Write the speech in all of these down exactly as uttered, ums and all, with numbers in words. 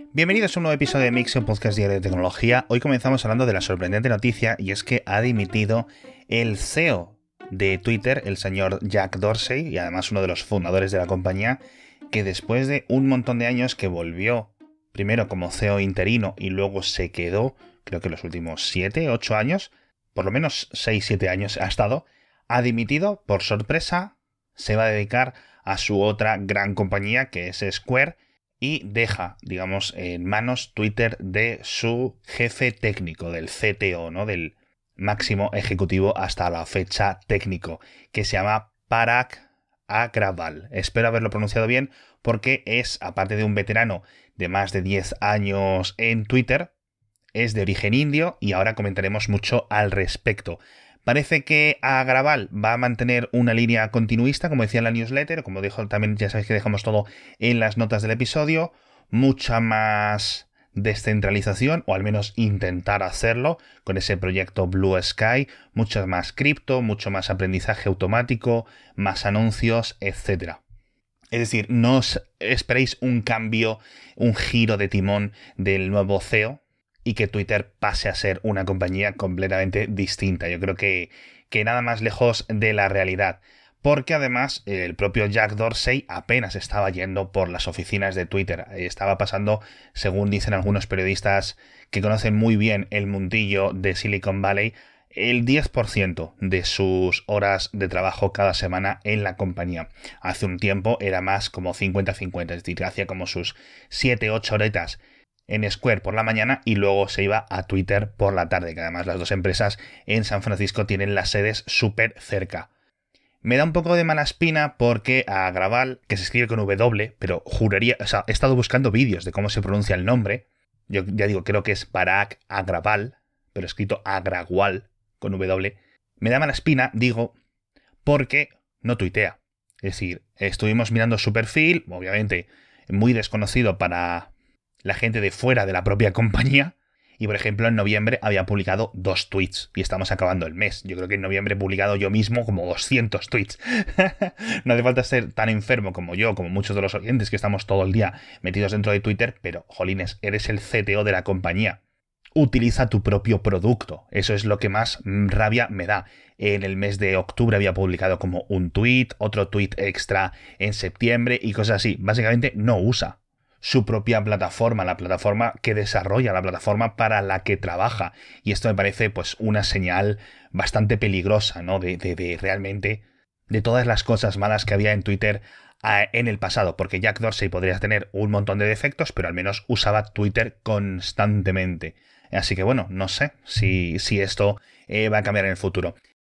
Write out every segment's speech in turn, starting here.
Bienvenidos a un nuevo episodio de Mix, un podcast diario de tecnología. Hoy comenzamos hablando de la sorprendente noticia y es que ha dimitido el C E O de Twitter, el señor Jack Dorsey, y además uno de los fundadores de la compañía, que después de un montón de años que volvió primero como C E O interino y luego se quedó, creo que los últimos siete, ocho años, por lo menos seis, siete años ha estado, ha dimitido por sorpresa, se va a dedicar a su otra gran compañía que es Square, y deja, digamos, en manos Twitter de su jefe técnico, del C T O, ¿no? Del máximo ejecutivo hasta la fecha técnico, que se llama Parag Agrawal. Espero haberlo pronunciado bien porque es, aparte de un veterano de más de diez años en Twitter, es de origen indio y ahora comentaremos mucho al respecto. Parece que Agrawal va a mantener una línea continuista, como decía en la newsletter, como dijo también, ya sabéis que dejamos todo en las notas del episodio, mucha más descentralización, o al menos intentar hacerlo, con ese proyecto Blue Sky, mucho más cripto, mucho más aprendizaje automático, más anuncios, etcétera. Es decir, no os esperéis un cambio, un giro de timón del nuevo C E O, y que Twitter pase a ser una compañía completamente distinta. Yo creo que, que nada más lejos de la realidad. Porque además el propio Jack Dorsey apenas estaba yendo por las oficinas de Twitter. Estaba pasando, según dicen algunos periodistas que conocen muy bien el mundillo de Silicon Valley, el diez por ciento de sus horas de trabajo cada semana en la compañía. Hace un tiempo era más como cincuenta cincuenta, es decir, hacía como sus siete ocho horetas en Square por la mañana y luego se iba a Twitter por la tarde, que además las dos empresas en San Francisco tienen las sedes súper cerca. Me da un poco de mala espina porque a Agrawal, que se escribe con W, pero juraría, o sea, he estado buscando vídeos de cómo se pronuncia el nombre. Yo ya digo, creo que es Parag Agrawal, pero escrito Agrawal con W. Me da mala espina, digo, porque no tuitea. Es decir, estuvimos mirando su perfil, obviamente muy desconocido para la gente de fuera de la propia compañía, y por ejemplo en noviembre había publicado dos tweets y estamos acabando el mes. Yo creo que en noviembre he publicado yo mismo como doscientos tweets. No hace falta ser tan enfermo como yo, como muchos de los oyentes que estamos todo el día metidos dentro de Twitter, pero jolines, eres el C T O de la compañía. Utiliza tu propio producto. Eso es lo que más rabia me da. En el mes de octubre había publicado como un tweet, otro tweet extra en septiembre y cosas así. Básicamente no usa su propia plataforma, la plataforma que desarrolla, la plataforma para la que trabaja. Y esto me parece pues una señal bastante peligrosa, ¿no? De, de, de realmente de todas las cosas malas que había en Twitter a, en el pasado. Porque Jack Dorsey podría tener un montón de defectos, pero al menos usaba Twitter constantemente. Así que bueno, no sé si, si esto eh, va a cambiar en el futuro.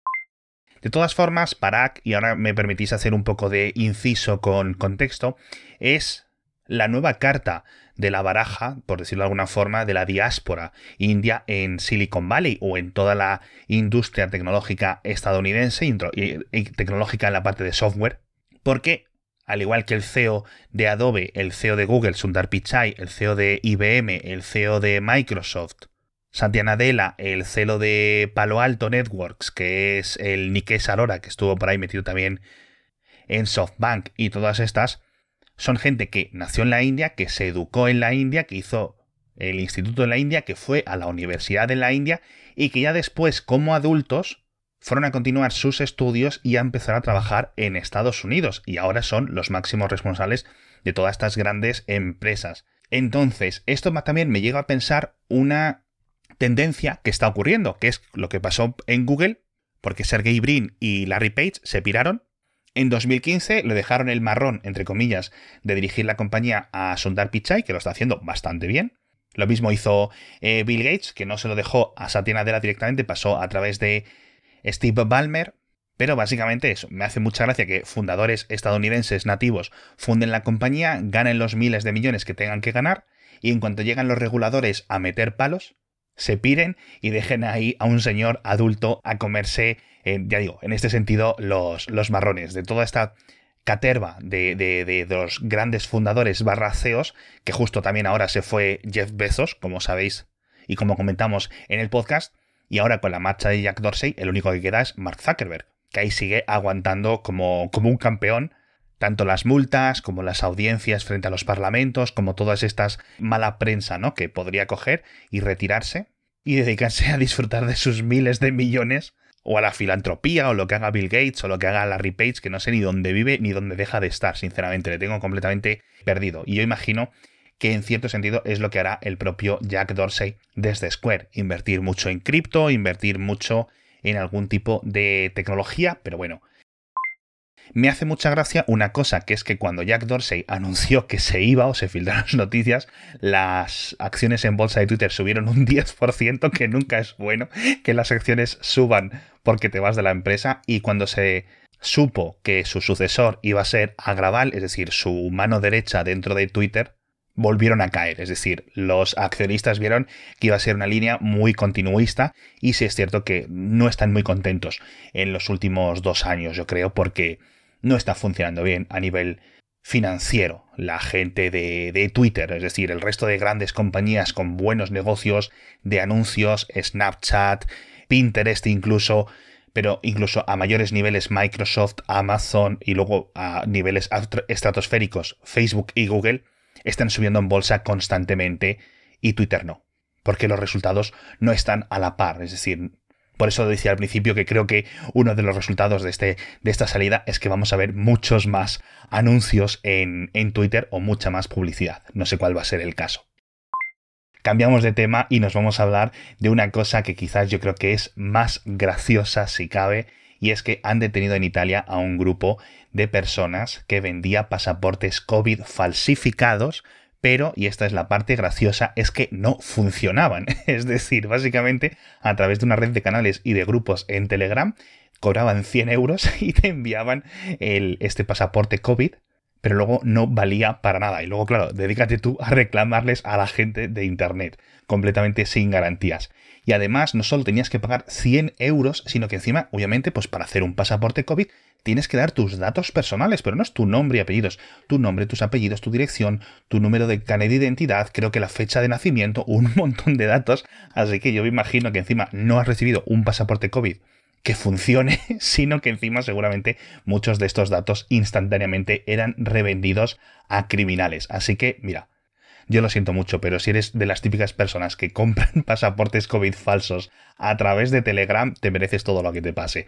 De todas formas, Parag, y ahora me permitís hacer un poco de inciso con contexto, es la nueva carta de la baraja, por decirlo de alguna forma, de la diáspora india en Silicon Valley o en toda la industria tecnológica estadounidense y tecnológica en la parte de software, porque al igual que el C E O de Adobe, el C E O de Google, Sundar Pichai, el C E O de I B M, el C E O de Microsoft, Satya Nadella, el C E O de Palo Alto Networks, que es el Nikesh Arora, que estuvo por ahí metido también en SoftBank, y todas estas son gente que nació en la India, que se educó en la India, que hizo el instituto en la India, que fue a la universidad en la India y que ya después, como adultos, fueron a continuar sus estudios y a empezar a trabajar en Estados Unidos. Y ahora son los máximos responsables de todas estas grandes empresas. Entonces, esto también me llega a pensar una tendencia que está ocurriendo, que es lo que pasó en Google, porque Sergey Brin y Larry Page se piraron. En dos mil quince le dejaron el marrón, entre comillas, de dirigir la compañía a Sundar Pichai, que lo está haciendo bastante bien. Lo mismo hizo eh, Bill Gates, que no se lo dejó a Satya Nadella directamente, pasó a través de Steve Ballmer. Pero básicamente eso, me hace mucha gracia que fundadores estadounidenses nativos funden la compañía, ganen los miles de millones que tengan que ganar, y en cuanto llegan los reguladores a meter palos, se piren y dejen ahí a un señor adulto a comerse, eh, ya digo, en este sentido, los, los marrones de toda esta caterva de, de, de, de los grandes fundadores barra C E Os, que justo también ahora se fue Jeff Bezos, como sabéis y como comentamos en el podcast, y ahora con la marcha de Jack Dorsey, el único que queda es Mark Zuckerberg, que ahí sigue aguantando como, como un campeón, tanto las multas como las audiencias frente a los parlamentos, como todas estas mala prensa, ¿no?, que podría coger y retirarse y dedicarse a disfrutar de sus miles de millones, o a la filantropía, o lo que haga Bill Gates, o lo que haga Larry Page, que no sé ni dónde vive ni dónde deja de estar, sinceramente, le tengo completamente perdido. Y yo imagino que en cierto sentido es lo que hará el propio Jack Dorsey desde Square, invertir mucho en cripto, invertir mucho en algún tipo de tecnología, pero bueno. Me hace mucha gracia una cosa, que es que cuando Jack Dorsey anunció que se iba, o se filtraron las noticias, las acciones en bolsa de Twitter subieron un diez por ciento, que nunca es bueno que las acciones suban porque te vas de la empresa, y cuando se supo que su sucesor iba a ser Agrawal, es decir, su mano derecha dentro de Twitter, volvieron a caer. Es decir, los accionistas vieron que iba a ser una línea muy continuista, y sí es cierto que no están muy contentos en los últimos dos años, yo creo, porque no está funcionando bien a nivel financiero la gente de, de Twitter, es decir, el resto de grandes compañías con buenos negocios de anuncios, Snapchat, Pinterest incluso, pero incluso a mayores niveles Microsoft, Amazon, y luego a niveles estratosféricos Facebook y Google, están subiendo en bolsa constantemente, y Twitter no, porque los resultados no están a la par. Es decir, por eso decía al principio que creo que uno de los resultados de, este, de esta salida es que vamos a ver muchos más anuncios en, en Twitter, o mucha más publicidad. No sé cuál va a ser el caso. Cambiamos de tema y nos vamos a hablar de una cosa que quizás yo creo que es más graciosa si cabe, y es que han detenido en Italia a un grupo de personas que vendía pasaportes COVID falsificados, pero, y esta es la parte graciosa, es que no funcionaban. Es decir, básicamente, a través de una red de canales y de grupos en Telegram, cobraban cien euros y te enviaban el, este pasaporte COVID, pero luego no valía para nada. Y luego, claro, dedícate tú a reclamarles a la gente de Internet, completamente sin garantías. Y además, no solo tenías que pagar cien euros, sino que encima, obviamente, pues para hacer un pasaporte COVID, tienes que dar tus datos personales, pero no es tu nombre y apellidos. Tu nombre, tus apellidos, tu dirección, tu número de carnet de identidad, creo que la fecha de nacimiento, un montón de datos. Así que yo me imagino que encima no has recibido un pasaporte COVID que funcione, sino que encima seguramente muchos de estos datos instantáneamente eran revendidos a criminales. Así que, mira, yo lo siento mucho, pero si eres de las típicas personas que compran pasaportes COVID falsos a través de Telegram, te mereces todo lo que te pase.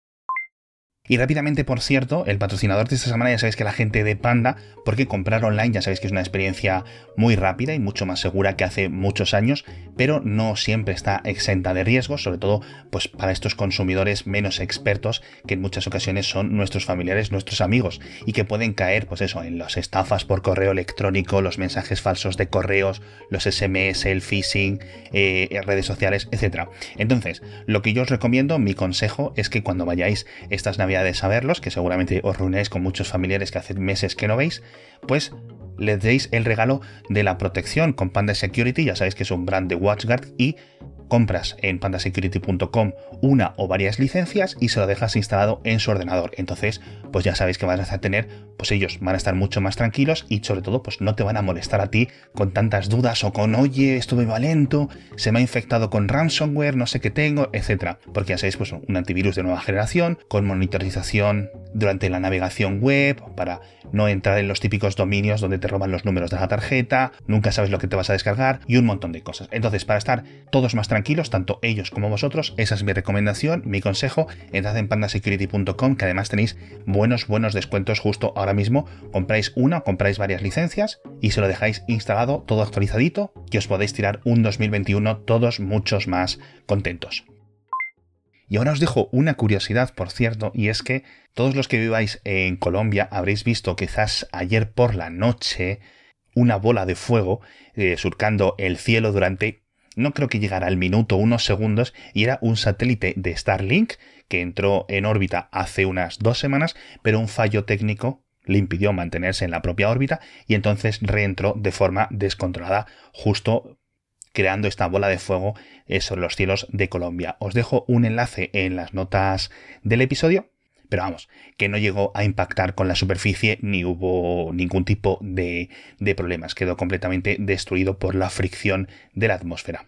Y rápidamente, por cierto, el patrocinador de esta semana ya sabéis que la gente de Panda, porque comprar online ya sabéis que es una experiencia muy rápida y mucho más segura que hace muchos años, pero no siempre está exenta de riesgos, sobre todo pues para estos consumidores menos expertos, que en muchas ocasiones son nuestros familiares, nuestros amigos, y que pueden caer, pues eso, en las estafas por correo electrónico, los mensajes falsos de correos, los ese eme ese, el phishing, eh, redes sociales, etcétera. Entonces, lo que yo os recomiendo, mi consejo, es que cuando vayáis estas navidades de saberlos, que seguramente os reunéis con muchos familiares que hace meses que no veis, pues les deis el regalo de la protección con Panda Security. Ya sabéis que es un brand de WatchGuard, y compras en panda security punto com una o varias licencias y se lo dejas instalado en su ordenador. Entonces, pues ya sabéis que van a tener, pues ellos van a estar mucho más tranquilos, y sobre todo, pues no te van a molestar a ti con tantas dudas o con, oye, esto me va lento, se me ha infectado con ransomware, no sé qué tengo, etcétera. Porque ya sabéis, pues un antivirus de nueva generación, con monitorización durante la navegación web, para no entrar en los típicos dominios donde te roban los números de la tarjeta, nunca sabes lo que te vas a descargar, y un montón de cosas. Entonces, para estar todos más tranquilos, tanto ellos como vosotros, esa es mi recomendación, mi consejo. Entrad en panda security punto com, que además tenéis buenos, buenos descuentos justo ahora mismo. Compráis una o compráis varias licencias y se lo dejáis instalado, todo actualizadito, que os podéis tirar un dos mil veintiuno todos muchos más contentos. Y ahora os dejo una curiosidad, por cierto, y es que todos los que viváis en Colombia habréis visto quizás ayer por la noche una bola de fuego eh, surcando el cielo durante, no creo que llegara al minuto, unos segundos, y era un satélite de Starlink que entró en órbita hace unas dos semanas, pero un fallo técnico le impidió mantenerse en la propia órbita, y entonces reentró de forma descontrolada, justo creando esta bola de fuego sobre los cielos de Colombia. Os dejo un enlace en las notas del episodio, pero vamos, que no llegó a impactar con la superficie ni hubo ningún tipo de, de problemas. Quedó completamente destruido por la fricción de la atmósfera.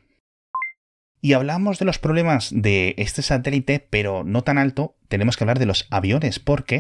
Y hablamos de los problemas de este satélite, pero no tan alto, tenemos que hablar de los aviones, porque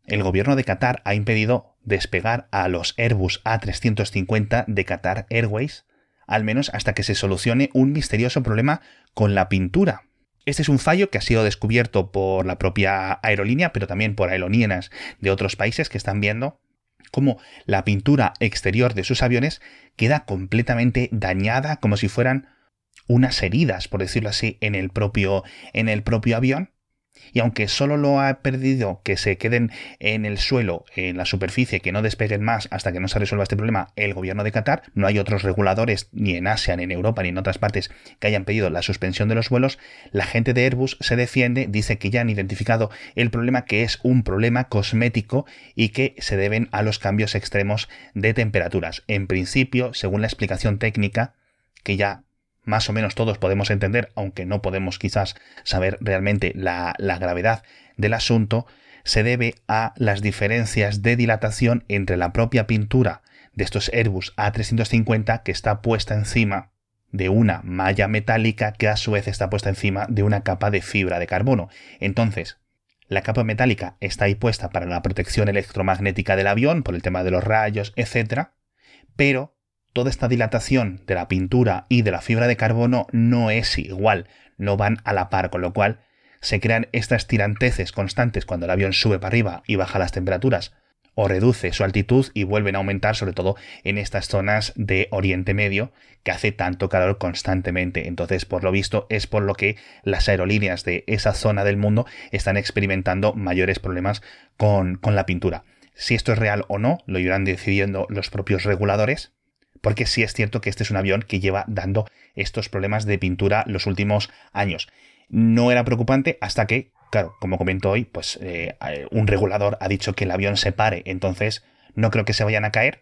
el gobierno de Qatar ha impedido despegar a los Airbus A trescientos cincuenta de Qatar Airways, al menos hasta que se solucione un misterioso problema con la pintura. Este es un fallo que ha sido descubierto por la propia aerolínea, pero también por aerolíneas de otros países que están viendo cómo la pintura exterior de sus aviones queda completamente dañada, como si fueran unas heridas, por decirlo así, en el propio, en el propio avión. Y aunque solo lo ha perdido que se queden en el suelo, en la superficie, que no despeguen más hasta que no se resuelva este problema el gobierno de Qatar, no hay otros reguladores ni en Asia, ni en Europa, ni en otras partes que hayan pedido la suspensión de los vuelos, la gente de Airbus se defiende, dice que ya han identificado el problema, que es un problema cosmético y que se deben a los cambios extremos de temperaturas. En principio, según la explicación técnica, que ya más o menos todos podemos entender, aunque no podemos quizás saber realmente la, la gravedad del asunto, se debe a las diferencias de dilatación entre la propia pintura de estos Airbus A trescientos cincuenta, que está puesta encima de una malla metálica que a su vez está puesta encima de una capa de fibra de carbono. Entonces, la capa metálica está ahí puesta para la protección electromagnética del avión, por el tema de los rayos, etcétera, pero toda esta dilatación de la pintura y de la fibra de carbono no es igual, no van a la par, con lo cual se crean estas tiranteces constantes cuando el avión sube para arriba y baja las temperaturas o reduce su altitud y vuelven a aumentar, sobre todo en estas zonas de Oriente Medio que hace tanto calor constantemente. Entonces, por lo visto, es por lo que las aerolíneas de esa zona del mundo están experimentando mayores problemas con, con la pintura. Si esto es real o no, lo irán decidiendo los propios reguladores, porque sí es cierto que este es un avión que lleva dando estos problemas de pintura los últimos años. No era preocupante hasta que, claro, como comento hoy, pues eh, un regulador ha dicho que el avión se pare, entonces no creo que se vayan a caer.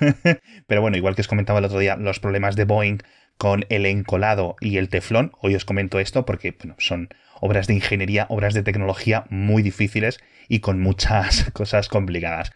Pero bueno, igual que os comentaba el otro día los problemas de Boeing con el encolado y el teflón, hoy os comento esto porque bueno, son obras de ingeniería, obras de tecnología muy difíciles y con muchas cosas complicadas.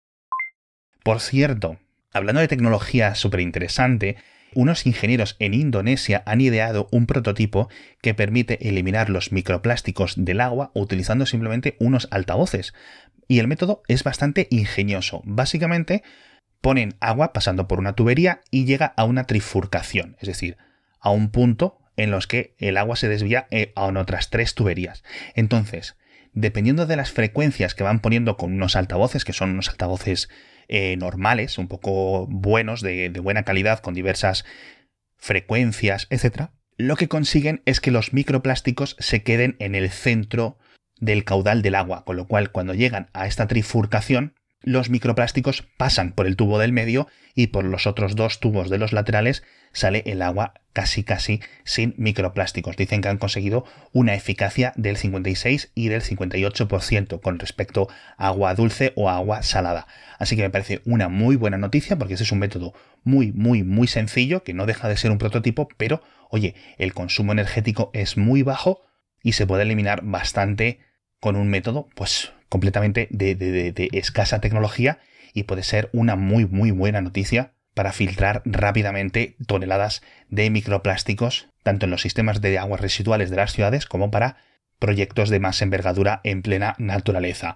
Por cierto, hablando de tecnología súper interesante, unos ingenieros en Indonesia han ideado un prototipo que permite eliminar los microplásticos del agua utilizando simplemente unos altavoces. Y el método es bastante ingenioso. Básicamente ponen agua pasando por una tubería y llega a una trifurcación, es decir, a un punto en los que el agua se desvía a otras tres tuberías. Entonces, dependiendo de las frecuencias que van poniendo con unos altavoces, que son unos altavoces Eh, normales, un poco buenos, de, de buena calidad, con diversas frecuencias, etcétera, lo que consiguen es que los microplásticos se queden en el centro del caudal del agua, con lo cual cuando llegan a esta trifurcación, los microplásticos pasan por el tubo del medio y por los otros dos tubos de los laterales sale el agua casi casi sin microplásticos. Dicen que han conseguido una eficacia del cincuenta y seis y del cincuenta y ocho por ciento con respecto a agua dulce o agua salada. Así que me parece una muy buena noticia porque ese es un método muy, muy, muy sencillo, que no deja de ser un prototipo, pero oye, el consumo energético es muy bajo y se puede eliminar bastante con un método pues completamente de, de, de, de escasa tecnología, y puede ser una muy muy buena noticia para filtrar rápidamente toneladas de microplásticos tanto en los sistemas de aguas residuales de las ciudades como para proyectos de más envergadura en plena naturaleza.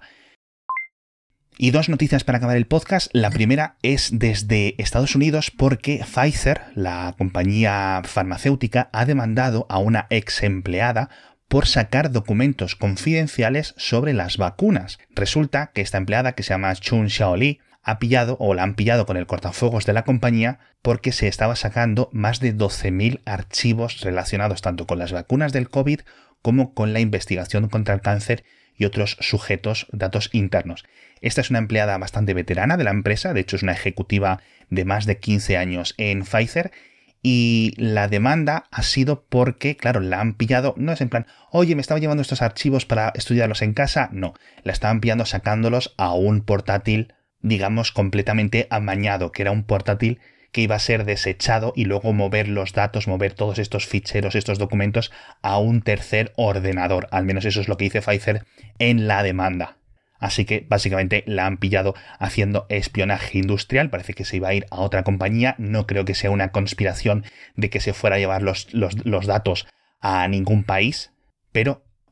Y dos noticias para acabar el podcast. La primera es desde Estados Unidos porque Pfizer, la compañía farmacéutica, ha demandado a una ex empleada por sacar documentos confidenciales sobre las vacunas. Resulta que esta empleada, que se llama Chun Xiaoli, ha pillado o la han pillado con el cortafuegos de la compañía porque se estaba sacando más de doce mil archivos relacionados tanto con las vacunas del COVID como con la investigación contra el cáncer y otros sujetos, datos internos. Esta es una empleada bastante veterana de la empresa, de hecho es una ejecutiva de más de quince años en Pfizer. Y la demanda ha sido porque, claro, la han pillado, no es en plan, oye, me estaba llevando estos archivos para estudiarlos en casa, no, la estaban pillando sacándolos a un portátil, digamos, completamente amañado, que era un portátil que iba a ser desechado y luego mover los datos, mover todos estos ficheros, estos documentos a un tercer ordenador. Al menos eso es lo que dice Pfizer en la demanda. Así que básicamente la han pillado haciendo espionaje industrial. Parece que se iba a ir a otra compañía. No creo que sea una conspiración de que se fuera a llevar los, los, los datos a ningún país. Pero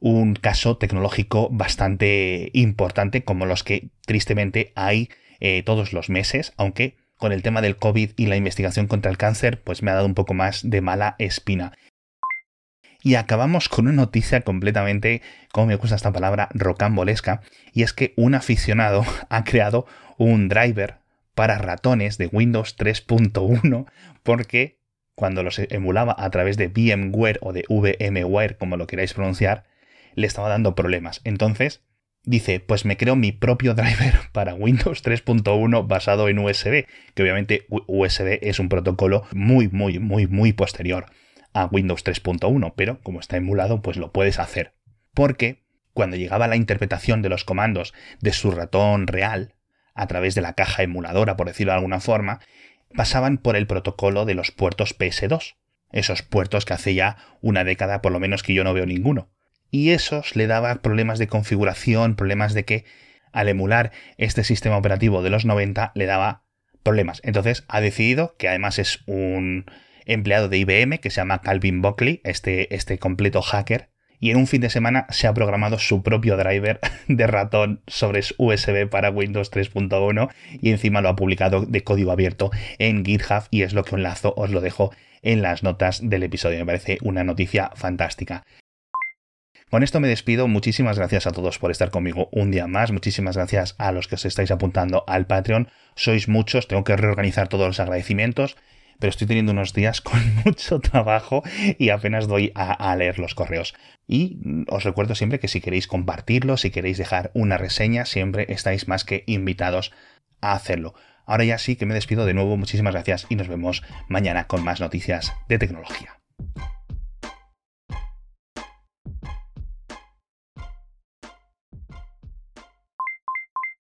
un caso tecnológico bastante importante, como los que tristemente hay eh, todos los meses, aunque con el tema del COVID y la investigación contra el cáncer, pues me ha dado un poco más de mala espina. Y acabamos con una noticia completamente, como me gusta esta palabra, rocambolesca, y es que un aficionado ha creado un driver para ratones de Windows tres punto uno porque cuando los emulaba a través de VMware o de VMware, como lo queráis pronunciar, le estaba dando problemas. Entonces dice, pues me creo mi propio driver para Windows tres punto uno basado en U S B, que obviamente U S B es un protocolo muy, muy, muy, muy posterior a Windows tres punto uno, pero como está emulado, pues lo puedes hacer. Porque cuando llegaba la interpretación de los comandos de su ratón real, a través de la caja emuladora, por decirlo de alguna forma, pasaban por el protocolo de los puertos P S dos. Esos puertos que hace ya una década, por lo menos, que yo no veo ninguno. Y esos le daba problemas de configuración, problemas de que al emular este sistema operativo de los noventa le daba problemas. Entonces ha decidido, que además es un empleado de I B M que se llama Calvin Buckley, este, este completo hacker, y en un fin de semana se ha programado su propio driver de ratón sobre U S B para Windows tres punto uno y encima lo ha publicado de código abierto en GitHub, y es lo que enlazo, os lo dejo en las notas del episodio. Me parece una noticia fantástica. Con esto me despido. Muchísimas gracias a todos por estar conmigo un día más. Muchísimas gracias a los que os estáis apuntando al Patreon. Sois muchos, tengo que reorganizar todos los agradecimientos, pero estoy teniendo unos días con mucho trabajo y apenas doy a, a leer los correos. Y os recuerdo siempre que si queréis compartirlo, si queréis dejar una reseña, siempre estáis más que invitados a hacerlo. Ahora ya sí que me despido de nuevo. Muchísimas gracias y nos vemos mañana con más noticias de tecnología.